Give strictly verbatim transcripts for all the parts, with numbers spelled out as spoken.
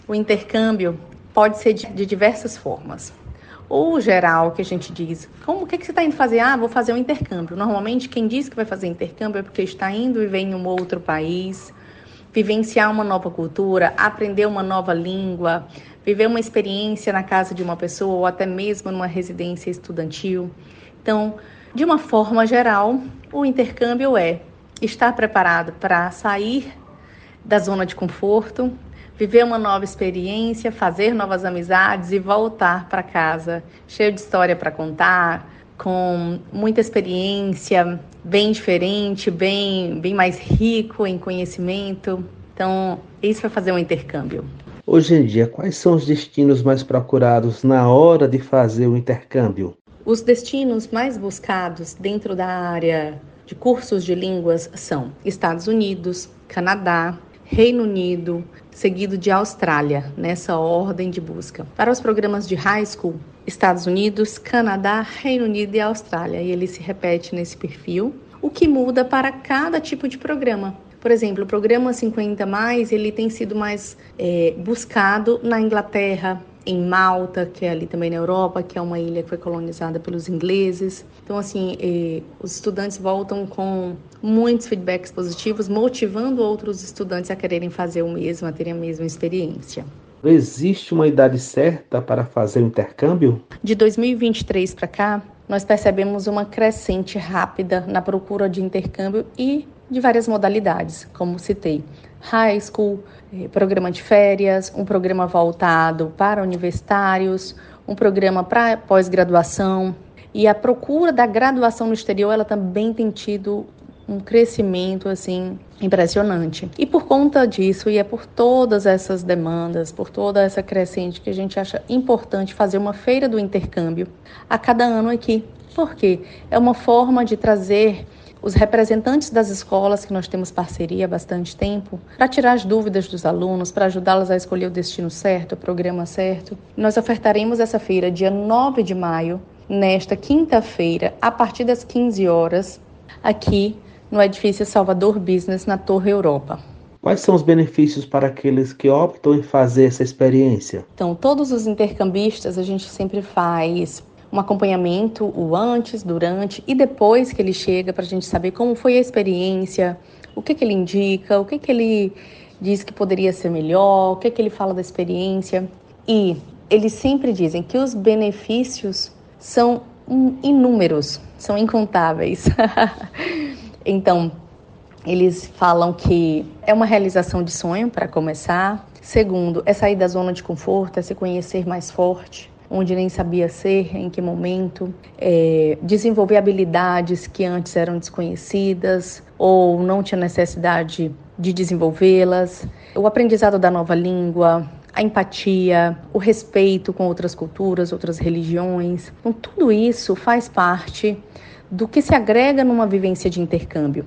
O intercâmbio pode ser de, de diversas formas. Ou geral, que a gente diz, como, o que, que você está indo fazer? Ah, vou fazer um intercâmbio. Normalmente, quem diz que vai fazer intercâmbio é porque está indo viver em um outro país, vivenciar uma nova cultura, aprender uma nova língua, viver uma experiência na casa de uma pessoa ou até mesmo numa residência estudantil. Então, de uma forma geral, o intercâmbio é estar preparado para sair da zona de conforto, viver uma nova experiência, fazer novas amizades e voltar para casa cheio de história para contar, com muita experiência, bem diferente, bem, bem mais rico em conhecimento. Então, isso vai fazer um intercâmbio. Hoje em dia, quais são os destinos mais procurados na hora de fazer o intercâmbio? Os destinos mais buscados dentro da área de cursos de línguas são Estados Unidos, Canadá, Reino Unido, seguido de Austrália, nessa ordem de busca. Para os programas de high school, Estados Unidos, Canadá, Reino Unido e Austrália, e ele se repete nesse perfil, o que muda para cada tipo de programa. Por exemplo, o programa cinquenta mais, ele tem sido mais é, buscado na Inglaterra, em Malta, que é ali também na Europa, que é uma ilha que foi colonizada pelos ingleses. Então, assim, eh, os estudantes voltam com muitos feedbacks positivos, motivando outros estudantes a quererem fazer o mesmo, a terem a mesma experiência. Existe uma idade certa para fazer o intercâmbio? De dois mil e vinte e três para cá, nós percebemos uma crescente rápida na procura de intercâmbio e de várias modalidades, como citei. High school, programa de férias, um programa voltado para universitários, um programa para pós-graduação. E a procura da graduação no exterior, ela também tem tido um crescimento assim impressionante. E por conta disso, e é por todas essas demandas, por toda essa crescente, que a gente acha importante fazer uma feira do intercâmbio a cada ano aqui. Por quê? É uma forma de trazer os representantes das escolas, que nós temos parceria há bastante tempo, para tirar as dúvidas dos alunos, para ajudá-los a escolher o destino certo, o programa certo. Nós ofertaremos essa feira dia nove de maio, nesta quinta-feira, a partir das quinze horas, aqui no edifício Salvador Business, na Torre Europa. Quais são os benefícios para aqueles que optam em fazer essa experiência? Então, todos os intercambistas, a gente sempre faz um acompanhamento, o antes, durante e depois que ele chega, para a gente saber como foi a experiência, o que, que ele indica, o que, que ele diz que poderia ser melhor, o que, que ele fala da experiência. E eles sempre dizem que os benefícios são inúmeros, são incontáveis. Então, eles falam que é uma realização de sonho, para começar. Segundo, é sair da zona de conforto, é se conhecer mais forte, onde nem sabia ser, em que momento, é, desenvolver habilidades que antes eram desconhecidas ou não tinha necessidade de desenvolvê-las, o aprendizado da nova língua, a empatia, o respeito com outras culturas, outras religiões. Então, tudo isso faz parte do que se agrega numa vivência de intercâmbio.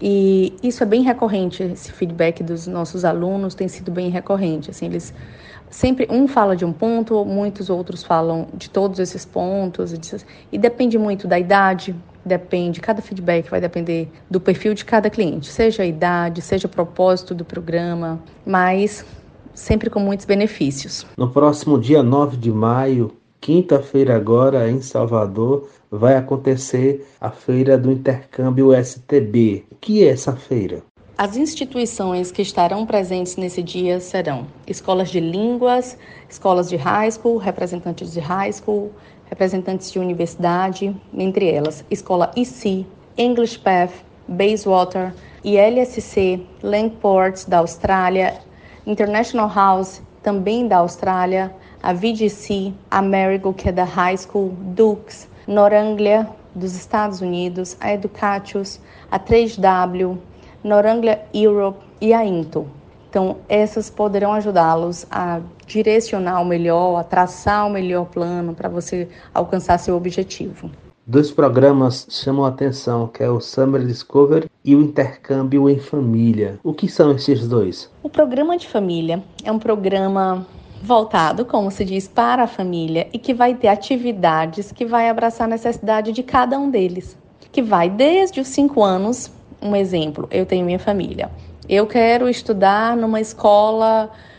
E isso é bem recorrente, esse feedback dos nossos alunos tem sido bem recorrente. Assim, eles sempre, um fala de um ponto, muitos outros falam de todos esses pontos, e depende muito da idade, depende, cada feedback vai depender do perfil de cada cliente, seja a idade, seja o propósito do programa, mas sempre com muitos benefícios. No próximo dia nove de maio, quinta-feira agora, em Salvador, vai acontecer a Feira do Intercâmbio S T B. O que é essa feira? As instituições que estarão presentes nesse dia serão escolas de línguas, escolas de high school, representantes de high school, representantes de universidade, entre elas Escola I C, English Path, Bayswater, I L S C, Langport da Austrália, International House, também da Austrália, a V G C, Amerigo, que é da High School, Dukes, Noranglia, dos Estados Unidos, a Educatius, a três W, Noranglia Europe e a Into. Então, essas poderão ajudá-los a direcionar o melhor, a traçar o melhor plano para você alcançar seu objetivo. Dois programas chamam a atenção, que é o Summer Discovery e o Intercâmbio em Família. O que são esses dois? O programa de família é um programa voltado, como se diz, para a família e que vai ter atividades que vai abraçar a necessidade de cada um deles, que vai desde os cinco anos. Um exemplo, eu tenho minha família. Eu quero estudar numa escola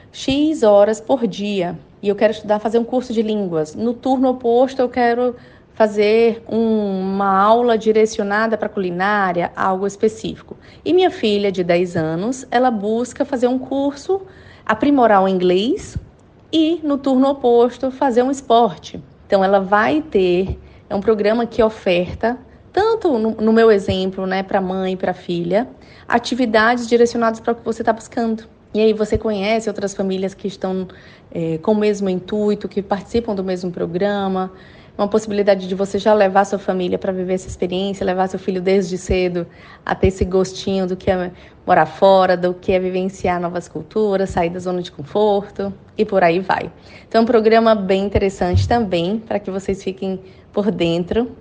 X horas por dia e eu quero estudar, fazer um curso de línguas. No turno oposto, eu quero fazer um, uma aula direcionada para culinária, algo específico. E minha filha, de dez anos, ela busca fazer um curso, aprimorar o inglês e, no turno oposto, fazer um esporte. Então, ela vai ter, é um programa que oferta, tanto no, no meu exemplo, né, para a mãe e para a filha, atividades direcionadas para o que você está buscando. E aí você conhece outras famílias que estão é, com o mesmo intuito, que participam do mesmo programa, uma possibilidade de você já levar sua família para viver essa experiência, levar seu filho desde cedo a ter esse gostinho do que é morar fora, do que é vivenciar novas culturas, sair da zona de conforto e por aí vai. Então é um programa bem interessante também, para que vocês fiquem por dentro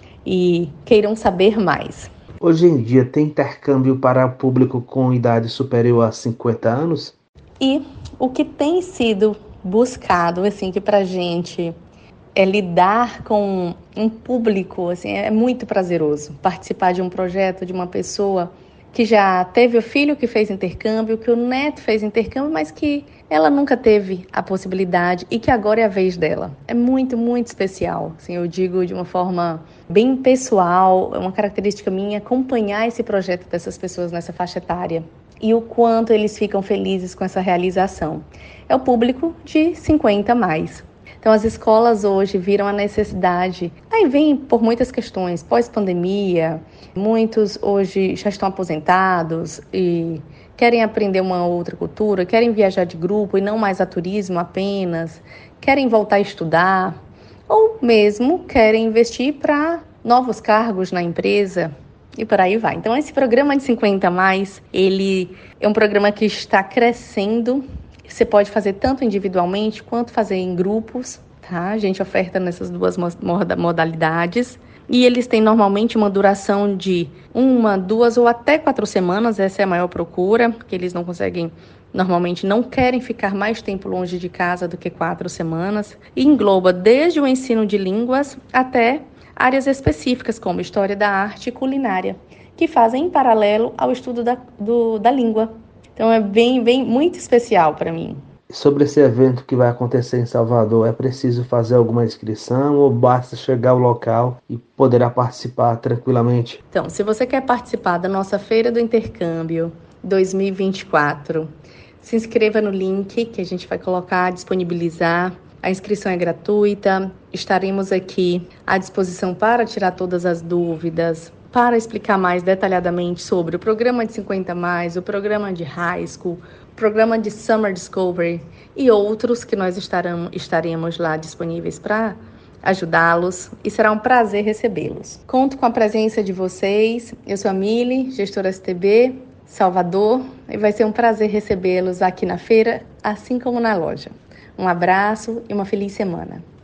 e queiram saber mais. Hoje em dia tem intercâmbio para o público com idade superior a cinquenta anos? E o que tem sido buscado, assim, que pra gente é lidar com um público, assim, é muito prazeroso participar de um projeto de uma pessoa que já teve o filho que fez intercâmbio, que o neto fez intercâmbio, mas que ela nunca teve a possibilidade e que agora é a vez dela. É muito, muito especial. Assim, eu digo de uma forma bem pessoal, é uma característica minha acompanhar esse projeto dessas pessoas nessa faixa etária e o quanto eles ficam felizes com essa realização. É o público de cinquenta a mais. Então, as escolas hoje viram a necessidade, aí vem por muitas questões, pós-pandemia, muitos hoje já estão aposentados e querem aprender uma outra cultura, querem viajar de grupo e não mais a turismo apenas, querem voltar a estudar, ou mesmo querem investir para novos cargos na empresa e por aí vai. Então, esse programa de cinquenta a mais, ele é um programa que está crescendo. Você pode fazer tanto individualmente quanto fazer em grupos, tá? A gente oferta nessas duas modalidades. E eles têm normalmente uma duração de uma, duas ou até quatro semanas. Essa é a maior procura, porque eles não conseguem, normalmente não querem ficar mais tempo longe de casa do que quatro semanas. E engloba desde o ensino de línguas até áreas específicas, como história da arte e culinária, que fazem em paralelo ao estudo da, do, da língua. Então é bem, bem, muito especial para mim. Sobre esse evento que vai acontecer em Salvador, é preciso fazer alguma inscrição ou basta chegar ao local e poderá participar tranquilamente? Então, se você quer participar da nossa Feira do Intercâmbio dois mil e vinte e quatro, se inscreva no link que a gente vai colocar, disponibilizar. A inscrição é gratuita, estaremos aqui à disposição para tirar todas as dúvidas, para explicar mais detalhadamente sobre o programa de cinquenta a mais, o programa de High School, o programa de Summer Discovery e outros que nós estarão, estaremos lá disponíveis para ajudá-los e será um prazer recebê-los. Conto com a presença de vocês. Eu sou a Mili, gestora S T B, Salvador, e vai ser um prazer recebê-los aqui na feira, assim como na loja. Um abraço e uma feliz semana.